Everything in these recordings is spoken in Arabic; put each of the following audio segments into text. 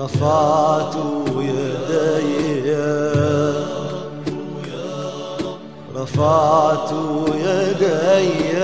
رفعت يدي رفعت يدي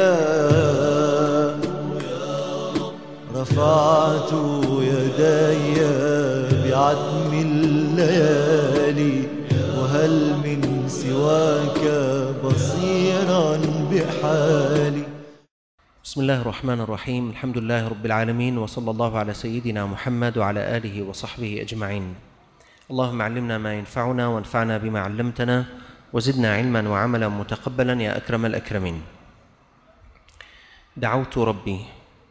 رفعت يدي بعتم الليالي، وهل من سواك بصيرا بحالي. بسم الله الرحمن الرحيم. الحمد لله رب العالمين، وصلى الله على سيدنا محمد وعلى آله وصحبه أجمعين. اللهم علمنا ما ينفعنا وانفعنا بما علمتنا وزدنا علما وعملا متقبلا يا أكرم الأكرمين. دعوت ربي.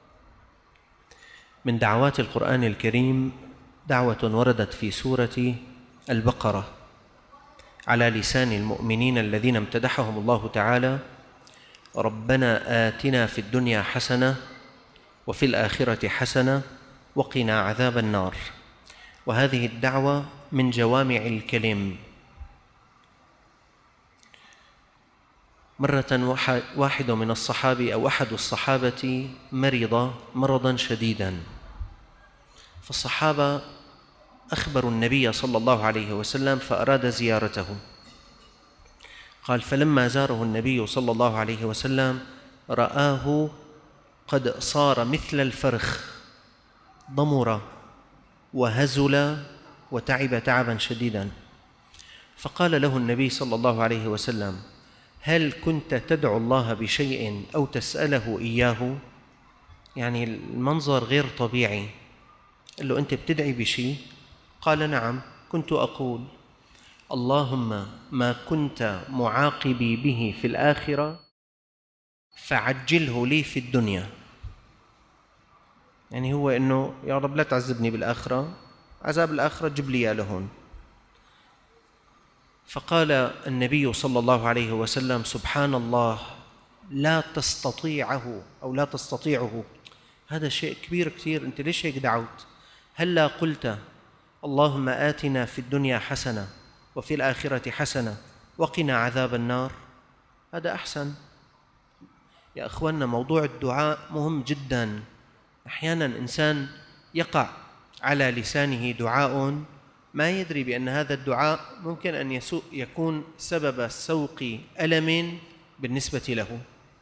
من دعوات القرآن الكريم دعوة وردت في سورة البقرة على لسان المؤمنين الذين امتدحهم الله تعالى: ربنا آتنا في الدنيا حسنة وفي الآخرة حسنة وقنا عذاب النار. وهذه الدعوة من جوامع الكلم. مرة واحد من الصحابة أو أحد الصحابة مرض مرضا شديدا، فالصحابة أخبروا النبي صلى الله عليه وسلم فأراد زيارته. قال: فلما زاره النبي صلى الله عليه وسلم رآه قد صار مثل الفرخ، ضمر وهزل وتعب تعبا شديدا. فقال له النبي صلى الله عليه وسلم: هل كنت تدعو الله بشيء أو تسأله إياه؟ يعني المنظر غير طبيعي. قال له: أنت بتدعي بشيء؟ قال: نعم، كنت أقول اللهم ما كنت معاقبي به في الآخرة فعجله لي في الدنيا. يعني هو إنه يا رب لا تعذبني بالآخرة، عذاب الآخرة جيب لي إياه لهون. فقال النبي صلى الله عليه وسلم: سبحان الله، لا تستطيعه أو لا تستطيعه، هذا شيء كبير كثير، أنت ليش هيك دعوت؟ هلا قلت اللهم آتنا في الدنيا حسنة وفي الآخرة حسنة وقنا عذاب النار؟ هذا أحسن. يا أخواننا، موضوع الدعاء مهم جدا. أحيانا إنسان يقع على لسانه دعاء ما يدري بأن هذا الدعاء ممكن أن يكون سبب سوق ألم بالنسبة له.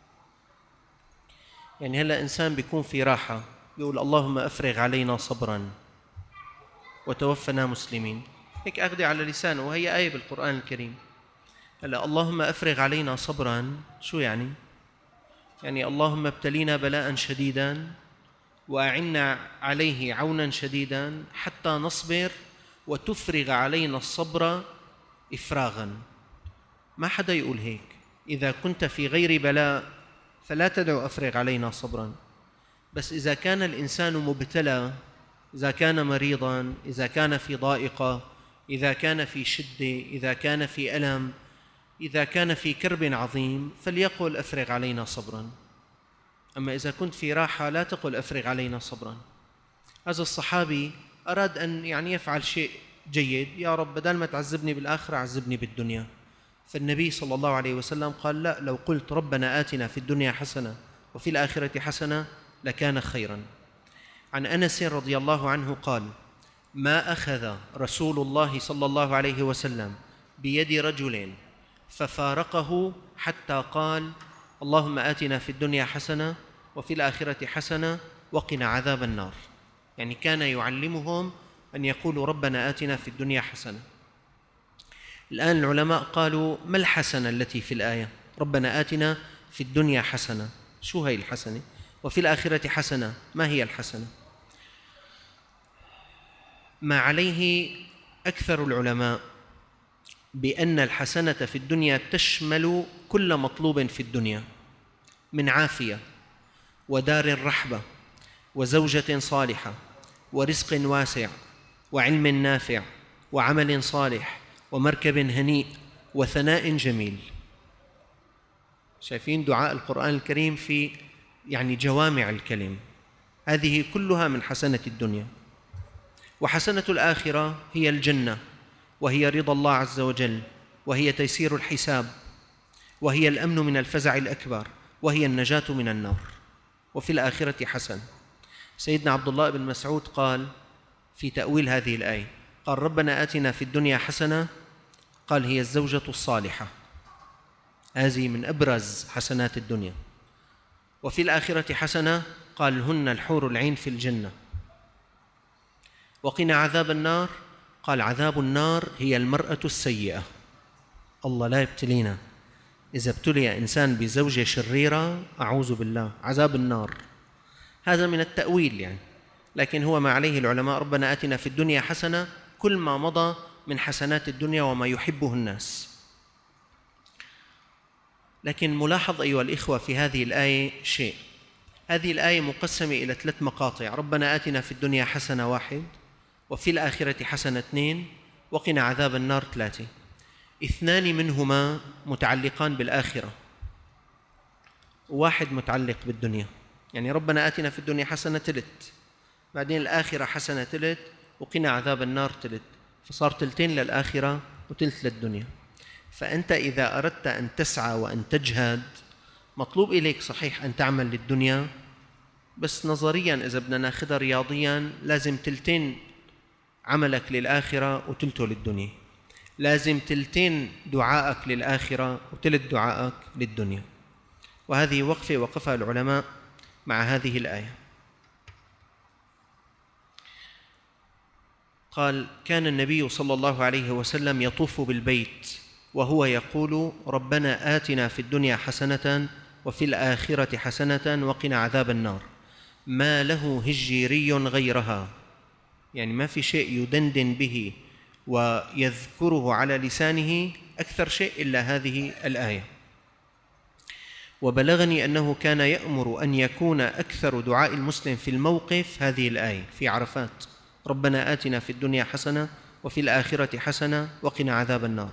يعني هلأ إنسان بيكون في راحة يقول اللهم أفرغ علينا صبرا وتوفنا مسلمين، هيك أخذ على لسانه، وهي آية بالقرآن الكريم. هلا اللهم أفرغ علينا صبرا شو يعني؟ يعني اللهم ابتلينا بلاء شديدا وأعنا عليه عونا شديدا حتى نصبر وتفرغ علينا الصبر إفراغا. ما حدا يقول هيك. إذا كنت في غير بلاء فلا تدعو أفرغ علينا صبرا. بس إذا كان الإنسان مبتلى، إذا كان مريضا، إذا كان في ضائقة، إذا كان في شدة، إذا كان في ألم، إذا كان في كرب عظيم، فليقل أفرغ علينا صبرا. أما إذا كنت في راحة لا تقل أفرغ علينا صبرا. هذا الصحابي أراد أن يفعل شيء جيد: يا رب بدل ما تعذبني بالآخرة عذبني بالدنيا. فالنبي صلى الله عليه وسلم قال: لا، لو قلت ربنا آتنا في الدنيا حسنة وفي الآخرة حسنة لكان خيرا. عن أنس رضي الله عنه قال: ما أخذ رسول الله صلى الله عليه وسلم بيد رجل ففارقه حتى قال اللهم آتنا في الدنيا حسنة وفي الآخرة حسنة وقنا عذاب النار. يعني كان يعلمهم أن يقولوا ربنا آتنا في الدنيا حسنة. الآن العلماء قالوا: ما الحسنة التي في الآية؟ ربنا آتنا في الدنيا حسنة، شو هي الحسنة؟ وفي الآخرة حسنة، ما هي الحسنة؟ ما عليه أكثر العلماء بأن الحسنة في الدنيا تشمل كل مطلوب في الدنيا من عافية ودار رحبة وزوجة صالحة ورزق واسع وعلم نافع وعمل صالح ومركب هنيء وثناء جميل. شايفين دعاء القرآن الكريم في جوامع الكلم، هذه كلها من حسنة الدنيا. وحسنة الآخرة هي الجنة، وهي رضا الله عز وجل، وهي تيسير الحساب، وهي الأمن من الفزع الأكبر، وهي النجاة من النار. وفي الآخرة حسنة. سيدنا عبد الله بن مسعود قال: في تأويل هذه الآية. قال ربنا آتنا في الدنيا حسنة، قال هي الزوجة الصالحة، هذه من أبرز حسنات الدنيا. وفي الآخرة حسنة، قال هن الحور العين في الجنة. وقنا عذاب النار، قال عذاب النار هي المرأة السيئة. الله لا يبتلينا إذا ابتلي إنسان بزوجة شريرة، أعوذ بالله، عذاب النار. هذا من التأويل يعني، لكن هو ما عليه العلماء. ربنا آتنا في الدنيا حسنة، كل ما مضى من حسنات الدنيا وما يحبه الناس. لكن ملاحظ أيها الإخوة في هذه الآية شيء. هذه الآية مقسمة إلى 3 مقاطع: ربنا آتنا في الدنيا حسنة 1، وفي الآخرة حسنة 2، وقنا عذاب النار 3. 2 منهما متعلقان بالآخرة، و1 متعلق بالدنيا. يعني ربنا آتنا في الدنيا حسنة 3، بعدين الآخرة حسنة 3، وقنا عذاب النار 3، فصار 2 للآخرة و3 للدنيا. فأنت إذا أردت أن تسعى وأن تجهد، مطلوب إليك صحيح أن تعمل للدنيا، بس نظرياً إذا بدنا ناخذها رياضياً لازم 2 عملك للآخرة و3 للدنيا. لازم 2 دعائك للآخرة و3 دعائك للدنيا. وهذه وقفة وقفها العلماء مع هذه الآية. قال كان النبي صلى الله عليه وسلم يطوف بالبيت وهو يقول ربنا آتنا في الدنيا حسنة وفي الآخرة حسنة وقنا عذاب النار، ما له هجيري غيرها. يعني ما في شيء يدندن به ويذكره على لسانه أكثر شيء إلا هذه الآية. وبلغني أنه كان يأمر أن يكون أكثر دعاء المسلم في الموقف هذه الآية في عرفات: ربنا آتنا في الدنيا حسنة وفي الآخرة حسنة وقنا عذاب النار.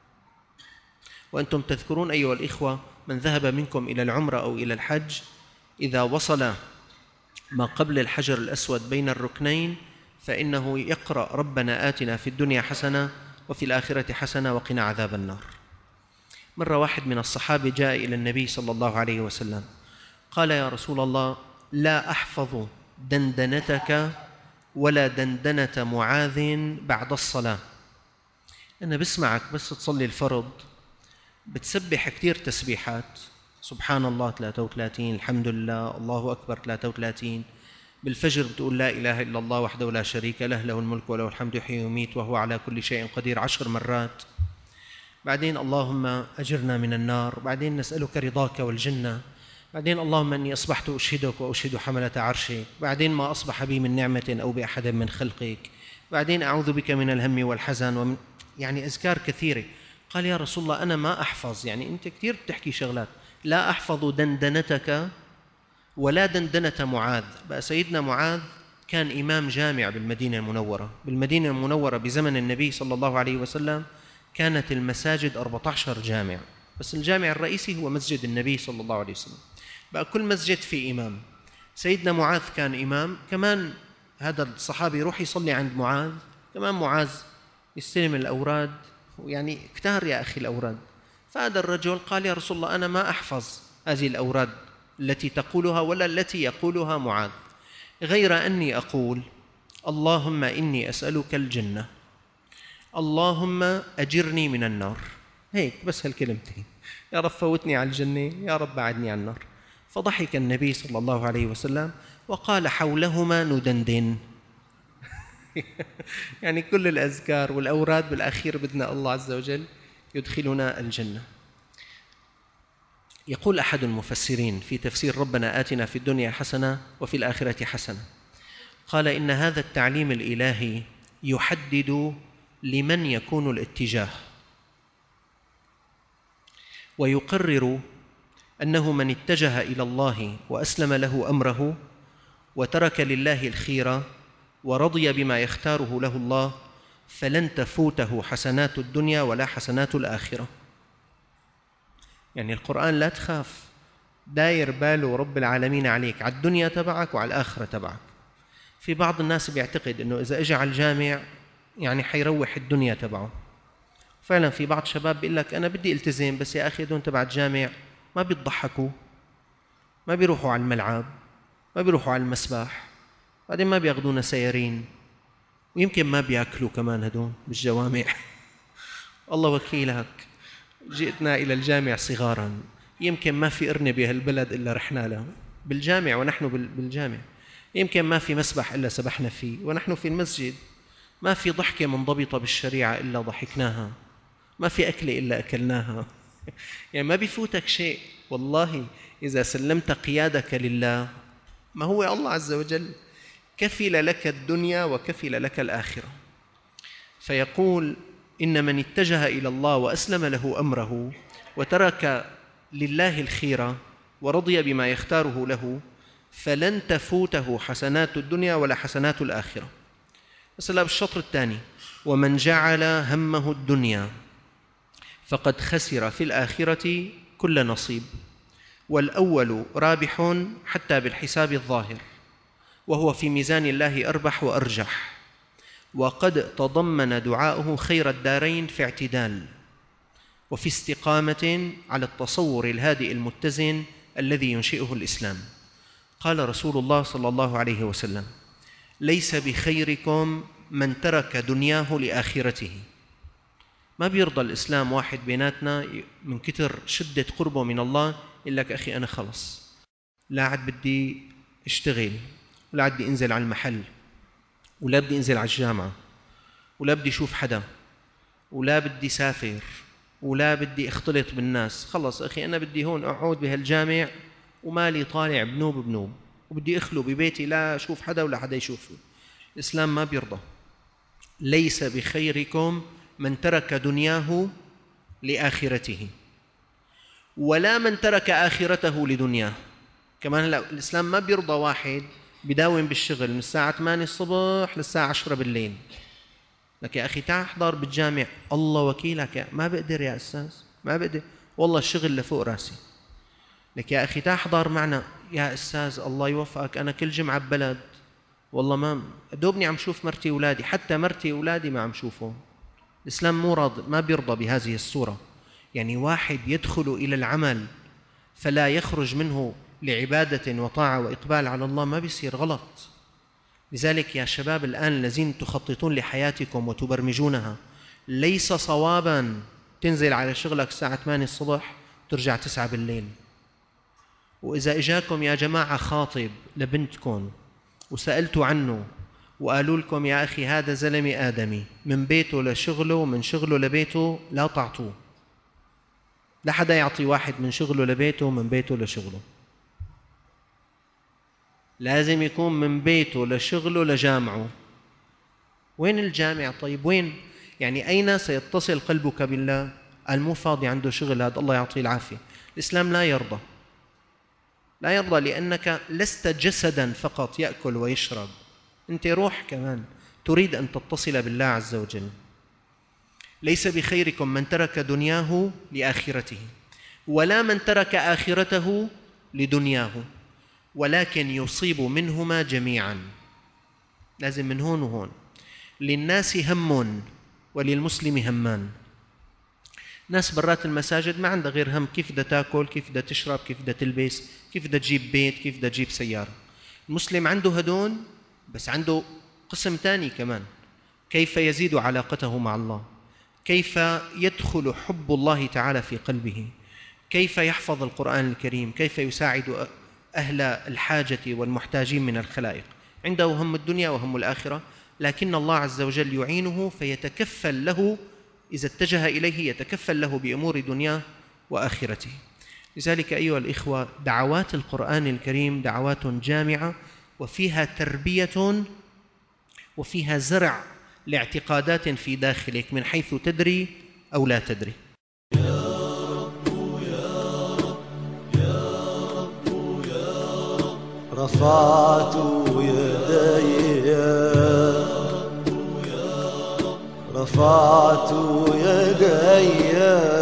وأنتم تذكرون أيها الإخوة، من ذهب منكم إلى العمرة أو إلى الحج، إذا وصل ما قبل الحجر الأسود بين الركنين فإنه يقرأ ربنا آتنا في الدنيا حسنة وفي الآخرة حسنة وقنا عذاب النار. مرة واحد من الصحابة جاء إلى النبي صلى الله عليه وسلم قال يا رسول الله، لا أحفظ دندنتك ولا دندنة معاذ بعد الصلاة. أنا بسمعك بس تصلي الفرض بتسبح كتير تسبيحات، سبحان الله 33، الحمد لله، الله أكبر 33، بالفجر بتقول لا إله إلا الله وحده لا شريك له، له الملك وله الحمد يحيي ويميت وهو على كل شيء قدير 10 مرات. بعدين اللهم أجرنا من النار، بعدين نسألك رضاك والجنة، بعدين اللهم أني أصبحت أشهدك وأشهد حملة عرشك، بعدين ما أصبح بي من نعمة أو بأحد من خلقك، بعدين أعوذ بك من الهم والحزن يعني أذكار كثيرة. قال يا رسول الله أنا ما أحفظ، يعني أنت كثير بتحكي شغلات، لا أحفظ دندنتك ولا دندنة معاذ. بقى سيدنا معاذ كان إمام جامع بالمدينة المنورة. بالمدينة المنورة بزمن النبي صلى الله عليه وسلم كانت المساجد 14 جامع، بس الجامع الرئيسي هو مسجد النبي صلى الله عليه وسلم. بقى كل مسجد فيه إمام. سيدنا معاذ كان إمام، كمان هذا الصحابي يروح يصلي عند معاذ، كمان معاذ يستلم الأوراد، يعني كتار يا أخي الأوراد. فهذا الرجل قال يا رسول الله أنا ما أحفظ هذه الأوراد التي تقولها ولا التي يقولها معاذ، غير أني أقول اللهم إني أسألك الجنة، اللهم أجرني من النار. هيك بس هالكلمتين، يا رب فوتني على الجنة، يا رب بعدني عن النار. فضحك النبي صلى الله عليه وسلم وقال حولهما ندندن. يعني كل الأذكار والأوراد بالأخير بدنا الله عز وجل يدخلنا الجنة. يقول أحد المفسرين في تفسير ربنا آتنا في الدنيا حسنة وفي الآخرة حسنة، قال إن هذا التعليم الإلهي يحدد لمن يكون الاتجاه، ويقرر أنه من اتجه إلى الله وأسلم له أمره وترك لله الخير ورضي بما يختاره له الله فلن تفوته حسنات الدنيا ولا حسنات الآخرة. يعني القرآن لا تخاف، داير باله رب العالمين عليك على الدنيا تبعك وعلى الآخرة تبعك. في بعض الناس بيعتقد أنه إذا إجا على الجامع يعني حيروح الدنيا تبعه. فعلا في بعض شباب بيقول لك أنا بدي التزم، بس يا أخي دون تبع الجامع ما بيضحكوا، ما بيروحوا على الملعب، ما بيروحوا على المسبح، بعدين ما بياخدونا سيارين، ويمكن ما بياكلوا كمان هدول بالجوامع. الله وكيلك، جئتنا إلى الجامع صغارا، يمكن ما في أرنب بهالبلد إلا رحنا له بالجامع ونحن بالجامع، يمكن ما في مسبح إلا سبحنا فيه ونحن في المسجد، ما في ضحكة منضبطة بالشريعة إلا ضحكناها، ما في أكلة إلا أكلناها. يعني ما بيفوتك شيء والله إذا سلمت قيادك لله. ما هو الله عز وجل كفل لك الدنيا وكفل لك الآخرة. فيقول إن من اتجه إلى الله وأسلم له أمره وترك لله الخيرة ورضي بما يختاره له فلن تفوته حسنات الدنيا ولا حسنات الآخرة. مثلا بالشطر الثاني: ومن جعل همه الدنيا فقد خسر في الآخرة كل نصيب، والأول رابح حتى بالحساب الظاهر، وهو في ميزان الله أربح وأرجح، وقد تضمن دعاؤه خير الدارين في اعتدال وفي استقامة على التصور الهادئ المتزن الذي ينشئه الإسلام. قال رسول الله صلى الله عليه وسلم: ليس بخيركم من ترك دنياه لآخرته. ما بيرضى الإسلام واحد بيناتنا من كتر شدة قربه من الله يقول لك أخي أنا خلص لا عاد بدي اشتغل، ولا عاد بدي انزل على المحل، ولا بدي انزل على الجامعة، ولا بدي اشوف حدا، ولا بدي سافر، ولا بدي اختلط بالناس. خلص أخي أنا بدي هون أقعد بهالجامع ومالي طالع بنوب، وبدي أخلو ببيتي لا أشوف حدا ولا حدا يشوفني. الإسلام ما بيرضى. ليس بخيركم من ترك دنياه لآخرته، ولا من ترك آخرته لدنياه. كمان الإسلام ما بيرضى واحد بداوم بالشغل من الساعة 8 الصبح للساعة 10 بالليل. لك يا أخي تعال احضر بالجامع. الله وكيلك ما بقدر يا أستاذ، ما بقدر والله الشغل لفوق راسي. لك يا أخي تعال احضر معنا يا أستاذ الله يوفقك، أنا كل جمعة ببلد والله ما دوبني عم شوف مرتي وولادي، حتى مرتي وولادي ما عم شوفهم. الإسلام مو راضي، ما بيرضى بهذه الصورة. يعني واحد يدخل إلى العمل فلا يخرج منه لعبادة وطاعة وإقبال على الله، ما بيصير، غلط. لذلك يا شباب الآن الذين تخططون لحياتكم وتبرمجونها، ليس صوابا تنزل على شغلك الساعة 8 الصبح وترجع 9 بالليل. وإذا إجاكم يا جماعة خاطب لبنتكم وسألتوا عنه وقالوا لكم يا أخي هذا زلمة آدمي من بيته لشغله ومن شغله لبيته، لا تعطوه. لا حدا يعطي واحد من شغله لبيته ومن بيته لشغله. لازم يكون من بيته لشغله لجامعه. وين الجامع طيب؟ وين يعني أين سيتصل قلبك بالله؟ قال مو فاضي عنده شغل هذا الله يعطيه العافية. الإسلام لا يرضى، لا يرضى، لأنك لست جسدا فقط يأكل ويشرب، أنت روح كمان تريد أن تتصل بالله عز وجل. ليس بخيركم من ترك دنياه لآخرته، ولا من ترك آخرته لدنياه، ولكن يصيب منهما جميعا. لازم من هون وهون. للناس هم وللمسلم همان. ناس برات المساجد ما عندها غير هم كيف بدها تاكل، كيف بدها تشرب، كيف بدها تلبس، كيف بدها تجيب بيت، كيف بدها تجيب سيارة. المسلم عنده هدول، بس عنده قسم ثاني كمان: كيف يزيد علاقته مع الله، كيف يدخل حب الله تعالى في قلبه، كيف يحفظ القرآن الكريم، كيف يساعد أهل الحاجة والمحتاجين من الخلائق. عنده هم الدنيا وهم الآخرة، لكن الله عز وجل يعينه فيتكفل له، إذا اتجه إليه يتكفل له بأمور دنياه وآخرته. لذلك أيها الإخوة، دعوات القرآن الكريم دعوات جامعة، وفيها تربية وفيها زرع لاعتقادات في داخلك من حيث تدري أو لا تدري. رفعت يدي، رفعت يدي،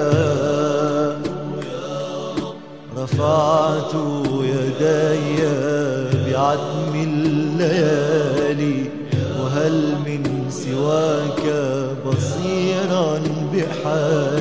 رفعت يدي بعتم الليالي، وهل من سواك بصيرا بحالي.